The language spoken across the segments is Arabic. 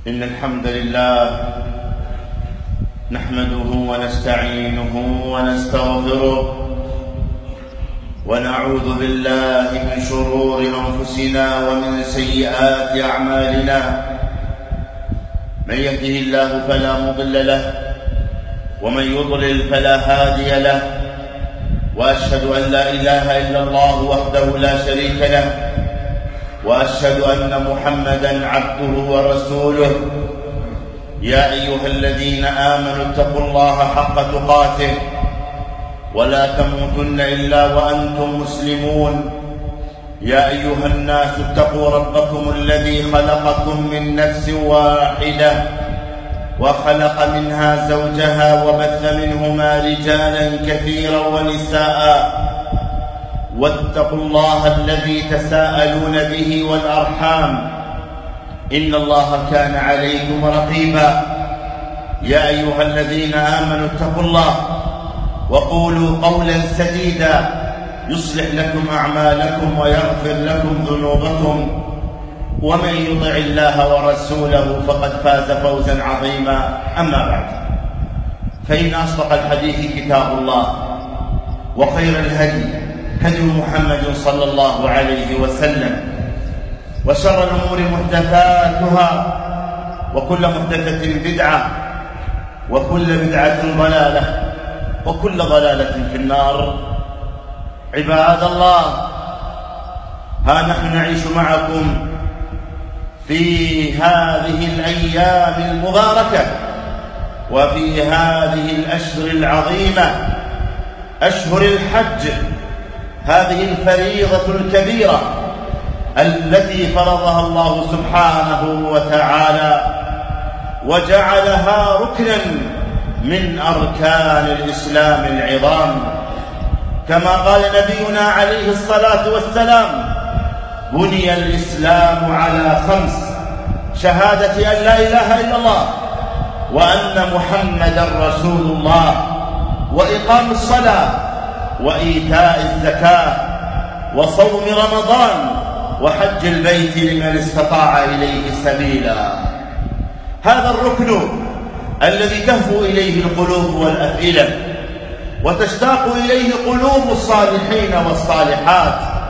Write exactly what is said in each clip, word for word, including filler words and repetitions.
إن الحمد لله نحمده ونستعينه ونستغفره ونعوذ بالله من شرور أنفسنا ومن سيئات أعمالنا. من يهده الله فلا مضل له ومن يضلل فلا هادي له، وأشهد أن لا إله إلا الله وحده لا شريك له، وأشهد أن محمدًا عبده ورسوله. يا أيها الذين آمنوا اتقوا الله حق تقاته ولا تموتن إلا وأنتم مسلمون. يا أيها الناس اتقوا ربكم الذي خلقكم من نفس واحدة وخلق منها زوجها وبث منهما رجالا كثيرا ونساء، واتقوا الله الذي تساءلون به والأرحام إن الله كان عليكم رقيبا. يا أيها الذين آمنوا اتقوا الله وقولوا قولا سديدا يصلح لكم أعمالكم ويغفر لكم ذنوبكم، ومن يطع الله ورسوله فقد فاز فوزا عظيما. أما بعد، فإن أصدق الحديث كتاب الله، وخير الهدي هدي محمد صلى الله عليه وسلم، وشر الأمور محدثاتها، وكل محدثة بدعة، وكل بدعة ضلالة، وكل ضلالة في النار. عباد الله، ها نحن نعيش معكم في هذه الأيام المباركة وفي هذه الأشهر العظيمة، أشهر الحج، هذه الفريضة الكبيرة التي فرضها الله سبحانه وتعالى وجعلها ركنا من أركان الإسلام العظام، كما قال نبينا عليه الصلاة والسلام: بني الإسلام على خمس: شهادة أن لا إله إلا الله وأن محمدا رسول الله، وإقام الصلاة، وإيتاء الزكاة، وصوم رمضان، وحج البيت لمن استطاع إليه سبيلا. هذا الركن الذي تهفو إليه القلوب والأفئدة وتشتاق إليه قلوب الصالحين والصالحات،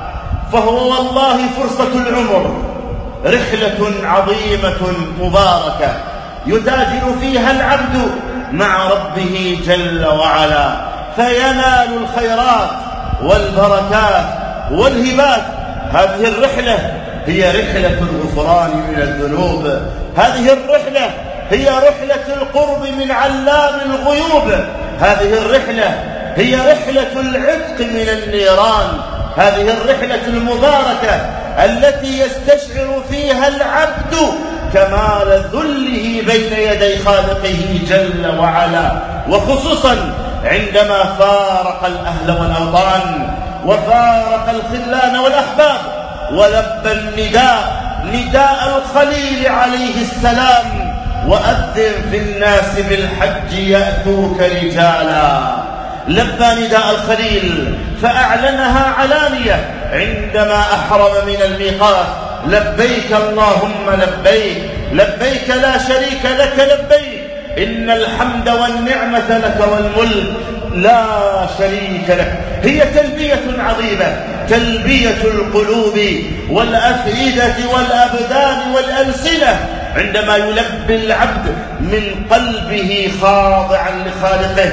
فهو والله فرصة العمر، رحلة عظيمة مباركة يتاجر فيها العبد مع ربه جل وعلا، فينال الخيرات والبركات والهبات. هذه الرحلة هي رحلة الغفران من الذنوب، هذه الرحلة هي رحلة القرب من علام الغيوب، هذه الرحلة هي رحلة العتق من النيران، هذه الرحلة المباركة التي يستشعر فيها العبد كمال ذله بين يدي خالقه جل وعلا، وخصوصا عندما فارق الأهل والأوطان وفارق الخلان والأحباب ولبى النداء نداء الخليل عليه السلام: وأذن في الناس بالحج يأتوك رجالا. لبى نداء الخليل فأعلنها علانية عندما أحرم من الميقات: لبيك اللهم لبيك، لبيك لا شريك لك لبيك، إن الحمد والنعمة لك والملك لا شريك لك. هي تلبية عظيمة، تلبية القلوب والأفئدة والأبدان والألسنة، عندما يلبي العبد من قلبه خاضعا لخالقه،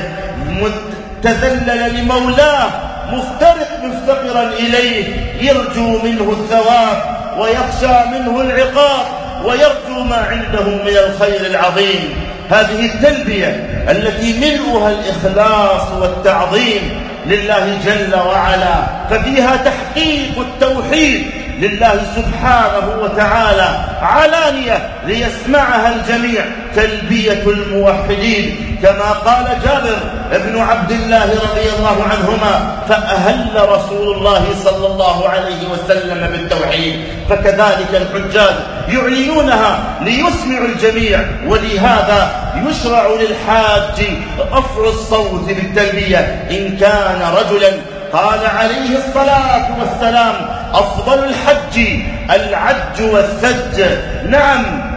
متذللا لمولاه، مفترق مفتقرا إليه، يرجو منه الثواب ويخشى منه العقاب ويرجو ما عنده من الخير العظيم. هذه التلبية التي ملؤها الإخلاص والتعظيم لله جل وعلا، ففيها تحقيق التوحيد لله سبحانه وتعالى علانية ليسمعها الجميع، تلبية الموحدين، كما قال جابر بن عبد الله رضي الله عنهما: فأهل رسول الله صلى الله عليه وسلم بالتوحيد. فكذلك الحجاج يعلنونها ليسمعوا الجميع، ولهذا يشرع للحاج رفع الصوت بالتلبية إن كان رجلا. قال عليه الصلاة والسلام: أفضل الحج العج والسج. نعم،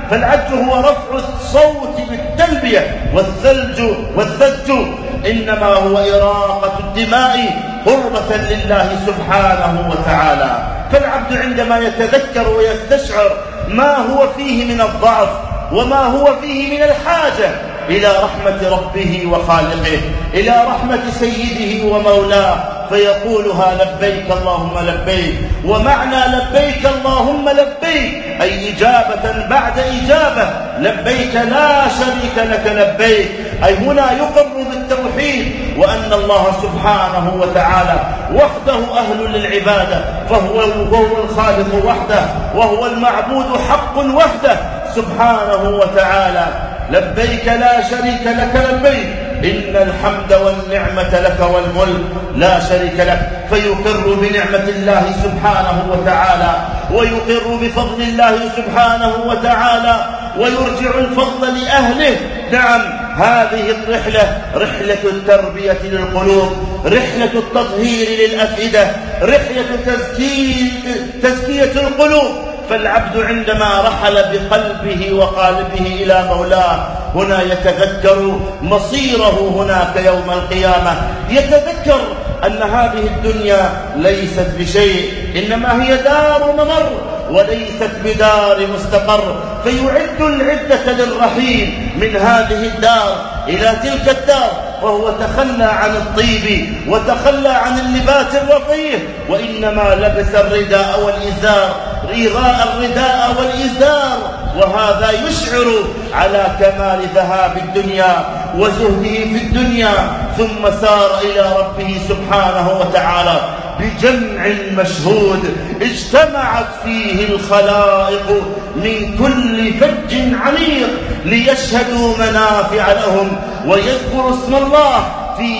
فالعج هو رفع الصوت بالتلبية، والثلج والثلج إنما هو إراقة الدماء قربة لله سبحانه وتعالى. فالعبد عندما يتذكر ويستشعر ما هو فيه من الضعف وما هو فيه من الحاجة إلى رحمة ربه وخالقه، إلى رحمة سيده ومولاه، فيقولها لبيك اللهم لبيك. ومعنى لبيك اللهم لبيك أي إجابة بعد إجابة، لبيك لا شريك لك لبيك، أي هنا يقر بالتوحيد وأن الله سبحانه وتعالى وحده أهل للعبادة، فهو هو الخالق وحده وهو المعبود حق وحده سبحانه وتعالى. لبيك لا شريك لك لبيك، إن الحمد والنعمة لك والملك لا شريك لك. فيقر بنعمة الله سبحانه وتعالى ويقر بفضل الله سبحانه وتعالى ويرجع الفضل لأهله. نعم، هذه الرحلة رحلة التربية للقلوب، رحلة التطهير للأفئدة، رحلة تزكية, تزكية القلوب. فالعبد عندما رحل بقلبه وقالبه إلى مولاه هنا يتذكر مصيره هناك يوم القيامة، يتذكر أن هذه الدنيا ليست بشيء، إنما هي دار ممر وليست بدار مستقر. فيعد العدة للرحيل من هذه الدار إلى تلك الدار، فهو تخلى عن الطيب وتخلى عن اللباس الرفيع، وإنما لبس الرداء والإزار، رضاء الرداء والإزار، وهذا يشعر على كمال ذهاب الدنيا وزهده في الدنيا. ثم سار إلى ربه سبحانه وتعالى بجمع مشهود اجتمعت فيه الخلائق من كل فج عميق ليشهدوا منافع لهم ويذكروا اسم الله في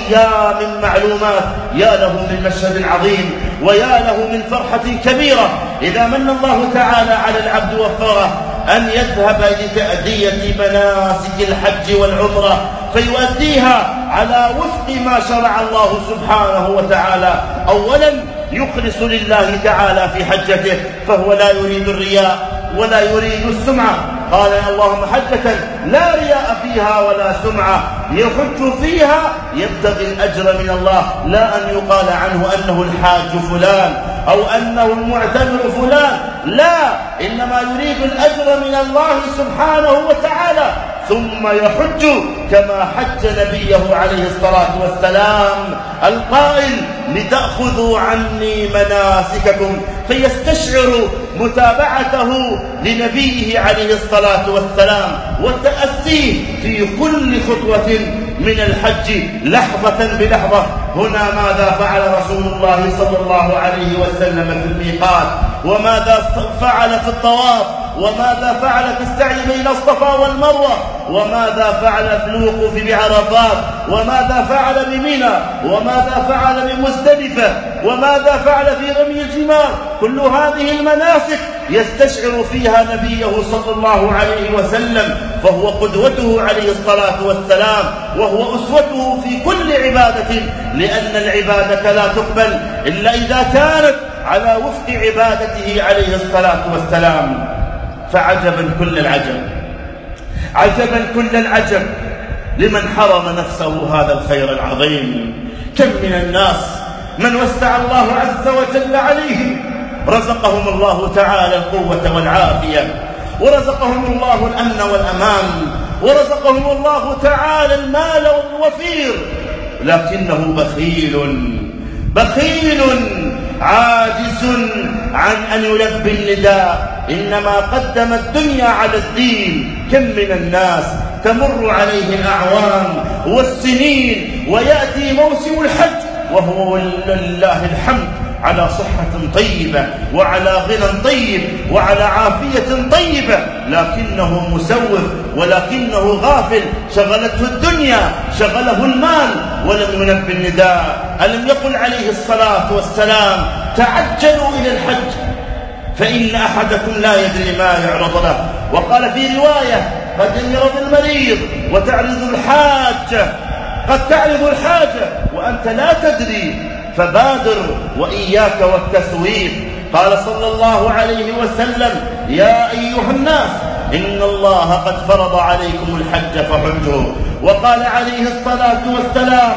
أيام معلومات. يا له من مشهد عظيم ويا له من فرحة كبيرة إذا من الله تعالى على العبد وفره أن يذهب لتأدية مناسك الحج والعمرة فيؤديها على وفق ما شرع الله سبحانه وتعالى. أولا يخلص لله تعالى في حجته، فهو لا يريد الرياء ولا يريد السمعة. قال اللهم حجة لا رياء فيها ولا سمعة، يحج فيها يبتغي الأجر من الله، لا أن يقال عنه أنه الحاج فلان أو أنه المعتمر فلان، لا، إنما يريد الأجر من الله سبحانه وتعالى. ثم يحج كما حج نبيه عليه الصلاة والسلام القائل لتأخذوا عني مناسككم، فيستشعر متابعته لنبيه عليه الصلاة والسلام والتأسيه في كل خطوة من الحج لحظة بلحظة. هنا ماذا فعل رسول الله صلى الله عليه وسلم في الميقات، وماذا فعل في الطواف، وماذا فعل في السعي بين الصفا والمروة، وماذا فعل في الوقوف بعرفات، وماذا فعل بمنى، وماذا فعل بمزدلفة، وماذا فعل في رمي الجمار. كل هذه المناسك يستشعر فيها نبيه صلى الله عليه وسلم، فهو قدوته عليه الصلاة والسلام وهو أسوته في كل عبادة، لأن العبادة لا تقبل إلا إذا كانت على وفق عبادته عليه الصلاة والسلام. فعجبا كل العجب، عجبا كل العجب لمن حرم نفسه هذا الخير العظيم. كم من الناس من وسع الله عز وجل عليهم رزقهم الله تعالى القوة والعافية، ورزقهم الله الأمن والأمان، ورزقهم الله تعالى المال الوفير، لكنه بخيل بخيل عاجز عن أن يلبي النداء، إنما قدم الدنيا على الدين. كم من الناس تمر عليه الأعوام والسنين ويأتي موسم الحج وهو لله الحمد على صحة طيبة وعلى غنى طيب وعلى عافية طيبة، لكنه مسوف ولكنه غافل، شغلته الدنيا، شغله المال، ولم ينبه النداء. ألم يقل عليه الصلاة والسلام تعجلوا إلى الحج فإن أحدكم لا يدري ما يعرض له. وقال في رواية قد يمرض المريض وتعرض الحاجة، قد تعرض الحاجة وأنت لا تدري، فبادر وإياك والتسويف. قال صلى الله عليه وسلم يا أيها الناس إن الله قد فرض عليكم الحج فحجوا. وقال عليه الصلاة والسلام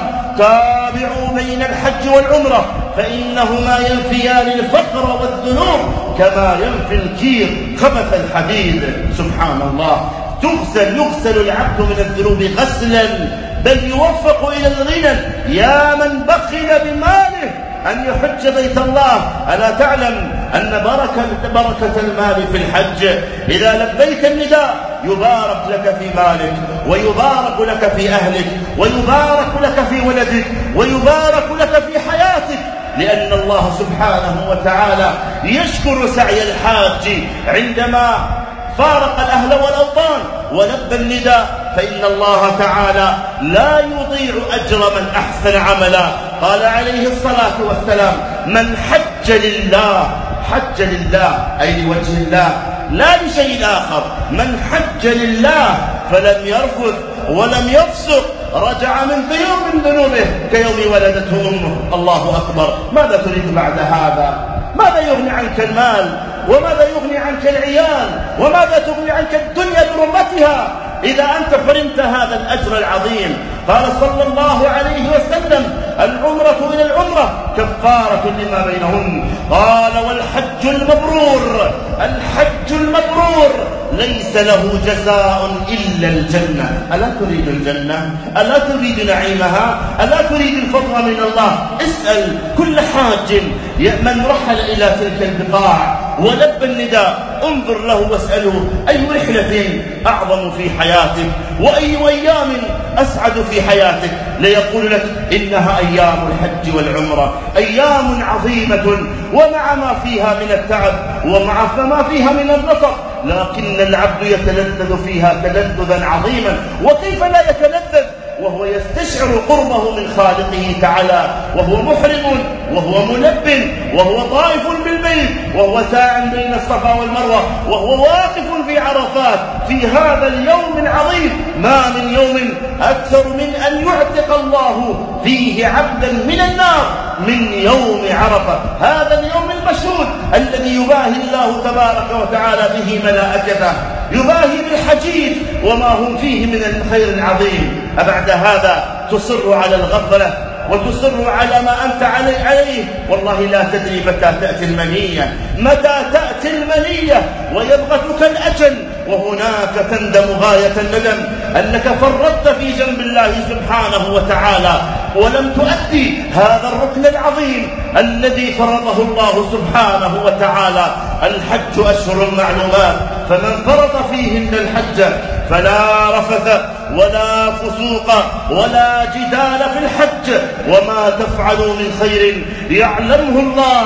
تابعوا بين الحج والعمرة فإنهما ينفيان الفقر والذنوب كما ينفي الكير خبث الحديد. سبحان الله، تغسل يغسل العبد من الذنوب غسلا بل يوفق إلى الغنى. يا من بخل بماله أن يحج بيت الله، ألا تعلم أن بركة, بركة المال في الحج إذا لبيت النداء يبارك لك في مالك ويبارك لك في أهلك ويبارك لك في ولدك ويبارك لك في حياتك، لأن الله سبحانه وتعالى يشكر سعي الحاج عندما فارق الأهل والأوطان ولبى النداء، فإن الله تعالى لا يضيع أجر من أحسن عملا. قال عليه الصلاة والسلام من حج لله، حج لله أي لوجه الله لا لشيء آخر، من حج لله فلم يرفث ولم يفسق رجع من ذنوب من ذنوبه كيوم ولدته أمه. الله أكبر. ماذا تريد بعد هذا؟ ماذا يغني عنك المال؟ وماذا يغني عنك العيال؟ وماذا تغني عنك الدنيا برمتها إذا أنت حرمت هذا الأجر العظيم؟ قال صلى الله عليه وسلم العمرة إلى العمرة كفارة لما بينهن. قال والحج المبرور، الحج المبرور ليس له جزاء إلا الجنة. ألا تريد الجنة؟ ألا تريد نعيمها؟ ألا تريد الفضل من الله؟ اسأل كل حاج من رحل إلى تلك البقاع ولبى النداء، انظر له واسأله أي رحلة أعظم في حياتك وأي أيام أسعد في حياتك، ليقول لك إنها أيام الحج والعمرة، أيام عظيمة ومع ما فيها من التعب ومع ما فيها من النصر، لكن العبد يتلذذ فيها تلذذا عظيما. وكيف لا يتلذذ وهو يستشعر قربه من خالقه تعالى، وهو محرم وهو ملب وهو طائف بالبيت وهو ساع بين الصفا والمروة وهو واقف في عرفات في هذا اليوم العظيم. ما من يوم أكثر من أن يعتق الله فيه عبدا من النار من يوم عرفة، هذا اليوم المشهود الذي يباهي الله تبارك وتعالى به ملائكته، يباهي بالحجيج وما هم فيه من الخير العظيم. أبعد هذا تصر على الغفلة وتصر على ما أنت عليه، والله لا تدري متى تأتي المنية، متى تأتي المنية ويبغتك الأجل، وهناك تندم غاية الندم أنك فرطت في جنب الله سبحانه وتعالى ولم تؤدي هذا الركن العظيم الذي فرضه الله سبحانه وتعالى. الحج أشهر معلومات، فمن فرض فيهن الحج فلا رفث ولا فسوق ولا جدال في الحج، وما تفعلوا من خير يعلمه الله،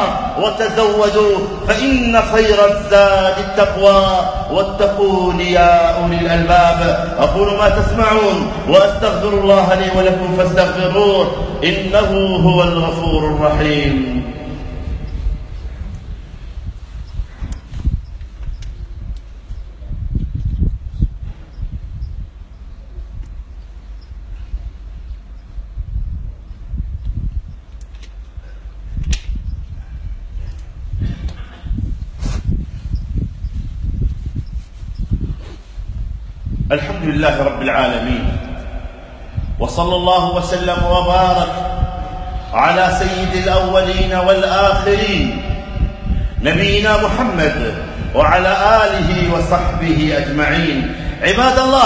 وتزودوا فإن خير الزاد التقوى واتقون يا أولي الألباب. أقول ما تسمعون وأستغفر الله لي ولكم فاستغفروه إنه هو الغفور الرحيم. الحمد لله رب العالمين، وصلى الله وسلم وبارك على سيد الأولين والآخرين نبينا محمد وعلى آله وصحبه أجمعين. عباد الله،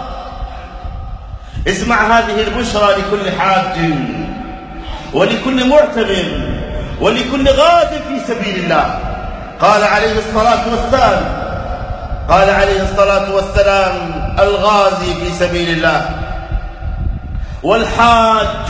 اسمع هذه البشرى لكل حاج ولكل معتمر ولكل غاز في سبيل الله. قال عليه الصلاة والسلام قال عليه الصلاة والسلام الغازي في سبيل الله والحاج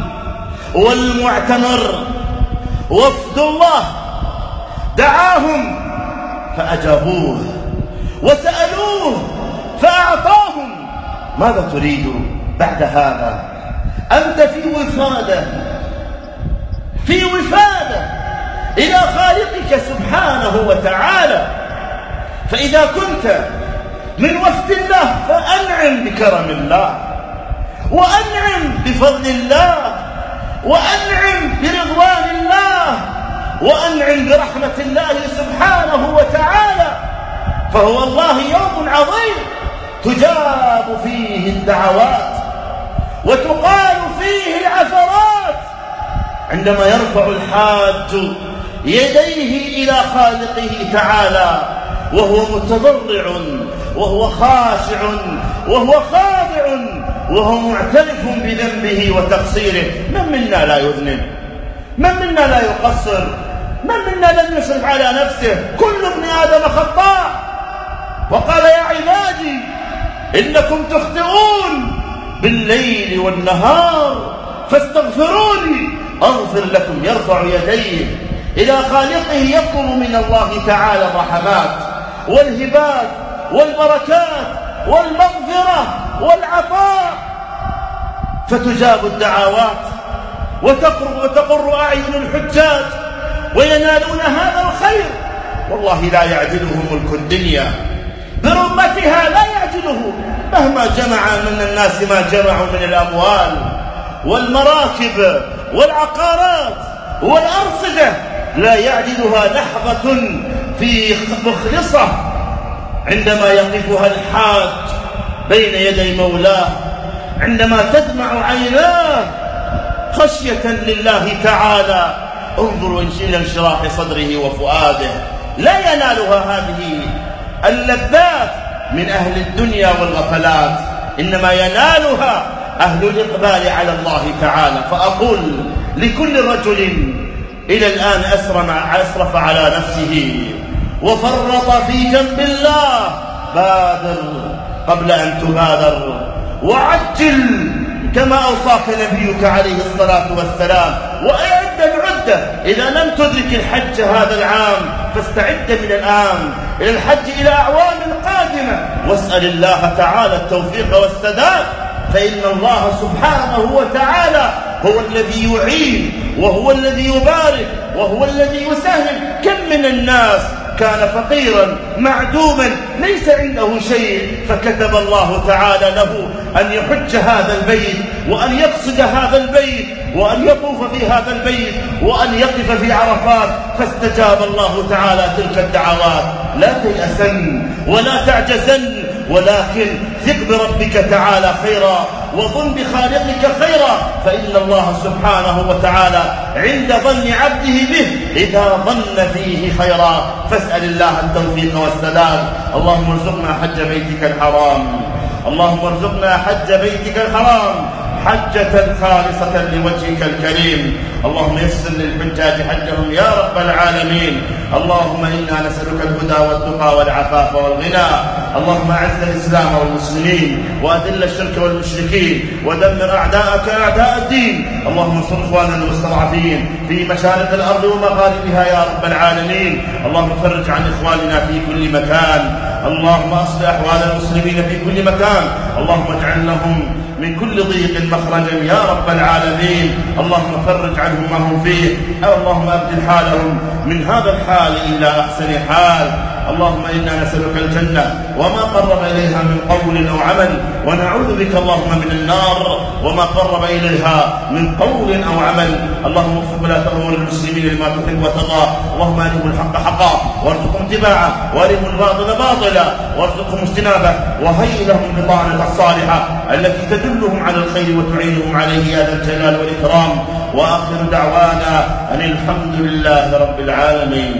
والمعتمر وفد الله دعاهم فأجابوه وسألوه فأعطاهم. ماذا تريد بعد هذا؟ أنت في وفادة في وفادة إلى خالقك سبحانه وتعالى، فإذا كنت من وفد الله فأنعم بكرم الله وأنعم بفضل الله وأنعم برضوان الله وأنعم برحمة الله سبحانه وتعالى. فهو والله يوم عظيم تجاب فيه الدعوات وتقال فيه العثرات، عندما يرفع الحاج يديه إلى خالقه تعالى وهو متضرع وهو خاشع وهو خاضع وهو معترف بذنبه وتقصيره. من منا لا يذنب؟ من منا لا يقصر؟ من منا لم يسرف على نفسه؟ كل ابن آدم خطاء. وقال يا عبادي إنكم تخطئون بالليل والنهار فاستغفروني أغفر لكم. يرفع يديه إلى خالقه يطلب من الله تعالى الرحمات والهبات والبركات والمغفرة والعطاء، فتجاب الدعوات وتقر, وتقر أعين الحجاج وينالون هذا الخير. والله لا يعجله ملك الدنيا برمتها، لا يعجله مهما جمع من الناس ما جمعوا من الأموال والمراكب والعقارات والأرصدة، لا يعجلها لحظة في مخلصة عندما يقفها الحاج بين يدي مولاه، عندما تدمع عيناه خشية لله تعالى. انظروا إلى انشراح صدره وفؤاده. لا ينالها هذه اللذات من أهل الدنيا والغفلات، إنما ينالها أهل الإقبال على الله تعالى. فأقول لكل رجل إلى الآن أسرف على نفسه وفرط في جنب الله، بادر قبل أن تبادر وعجل كما أوصاك نبيك عليه الصلاة والسلام. وأعد العدة، إذا لم تدرك الحج هذا العام فاستعد من الآن إلى الحج إلى أعوام قادمة، واسأل الله تعالى التوفيق والسداد، فإن الله سبحانه وتعالى هو الذي يعين وهو الذي يبارك وهو الذي يسهل. كم من الناس كان فقيرا معدوما ليس عنده شيء، فكتب الله تعالى له أن يحج هذا البيت وأن يقصد هذا البيت وأن يطوف في هذا البيت وأن يقف في عرفات، فاستجاب الله تعالى تلك الدعوات. لا تيأسن ولا تعجزن، ولكن ثق بربك تعالى خيرا وظن بخالقك خيرا، فإن الله سبحانه وتعالى عند ظن عبده به إذا ظن فيه خيرا. فاسأل الله التوفيق والسداد. اللهم ارزقنا حج بيتك الحرام، اللهم ارزقنا حج بيتك الحرام حجة خالصة لوجهك الكريم. اللهم يسر للحجاج حجهم يا رب العالمين. اللهم إنا نسألك الهدى والتقى والعفاف والغنى. اللهم أعز الإسلام والمسلمين وأذل الشرك والمشركين ودمر أعداءك أعداء الدين. اللهم انصر إخواننا المستضعفين في مشارق الأرض ومغاربها يا رب العالمين. اللهم فرج عن إخواننا في كل مكان. اللهم أصلح أحوال المسلمين في كل مكان. اللهم اجعل لهم من كل ضيق مخرجا يا رب العالمين. اللهم فرج عنهم ما هم فيه، اللهم أبدل حالهم من هذا الحال إلى أحسن حال. اللهم إنا نسألك الجنة وما قرب إليها من قول أو عمل، ونعوذ بك اللهم من النار وما قرب إليها من قول أو عمل. اللهم وفق ولاة أمور المسلمين لما تحب وترضى. اللهم أرهم الحق حقا وارزقهم اتباعه، وأرهم الباطل باطلا وارزقهم اجتنابه، وهيئ لهم بطانة الصالحة التي تدلهم على الخير وتعينهم عليه يا ذا الجلال والإكرام. وآخر دعوانا أن الحمد لله رب العالمين.